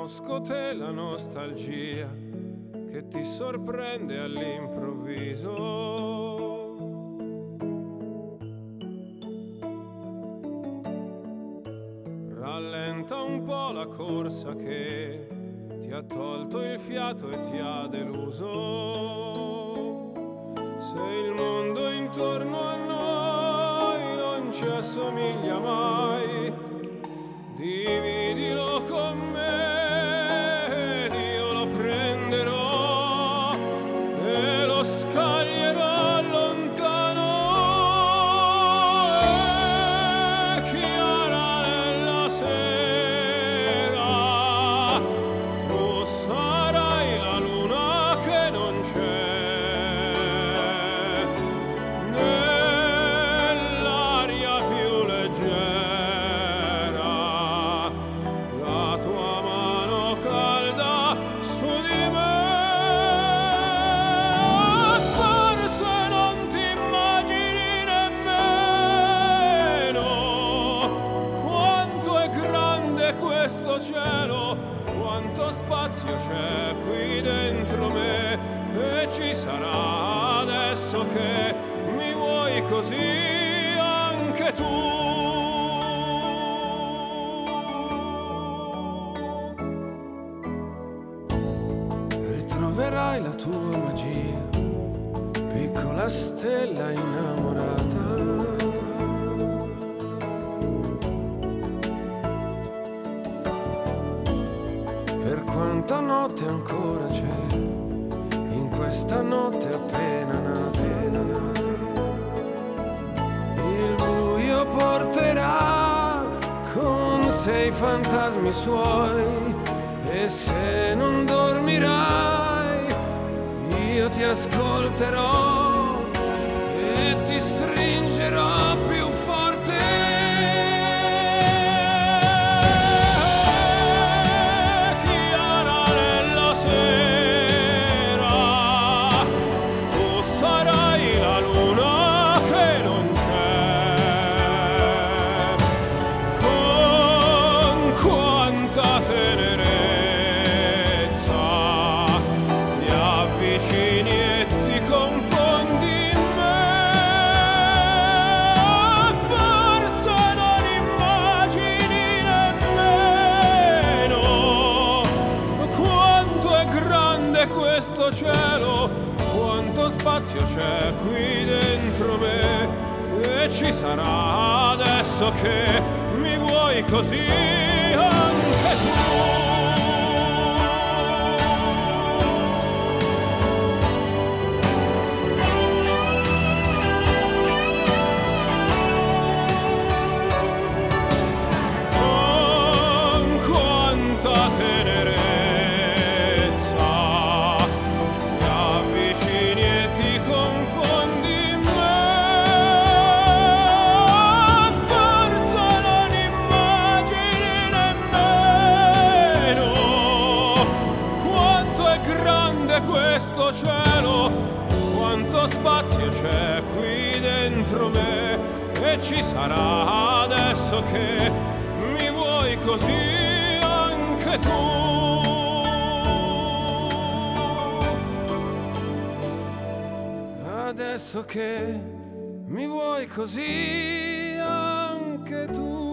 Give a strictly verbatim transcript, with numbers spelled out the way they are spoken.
Conosco te la nostalgia che ti sorprende all'improvviso. Rallenta un po' la corsa che ti ha tolto il fiato e ti ha deluso. Se il mondo intorno a noi non ci assomiglia mai, dividilo con me ed io lo prenderò e lo scaglierò lontano. E chiara nella sera tu sarai la luna che non c'è nell'aria più leggera. La tua mano calda su di me. Forse non ti immagini nemmeno quanto è grande questo cielo, quanto spazio c'è qui dentro me, e ci sarà adesso che mi vuoi così anche tu. Ritroverai la tua magia, piccola stella innamorata. Per quanta notte ancora c'è in questa notte appena nata, il buio porterà con sé i fantasmi suoi, e se non dormirai io ti ascolterò e ti stringerò più forte. Chiara nella sera tu sarai la luna che non c'è. Con quanta tenerezza ti avvicini e ti confondi in me. Forse non immagini nemmeno quanto è grande questo cielo, quanto spazio c'è qui dentro me, e ci sarà adesso che mi vuoi così anche tu. Con quanta tenerezza ti avvicini e ti confondi in me. Forse non immagini nemmeno quanto è grande questo cielo, quanto spazio c'è qui dentro me, e ci sarà adesso che mi vuoi così anche tu. Adesso che mi vuoi così anche tu.